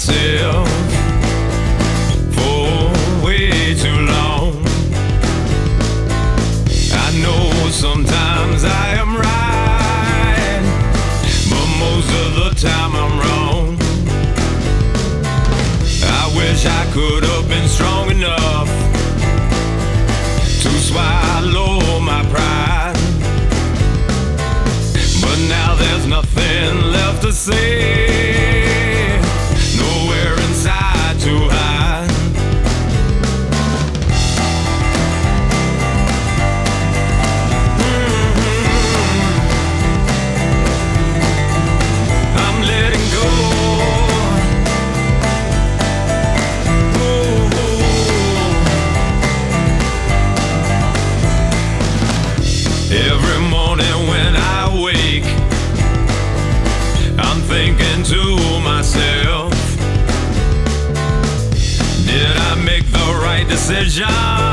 myself for way too long. I know sometimes I am right, but most of the time I'm wrong. I wish I could have been strong enough to swallow my pride, but now there's nothing left to say, nowhere inside to hide. I'm letting go. Every morning when I wake, I'm thinking to myself, did I make the right decision?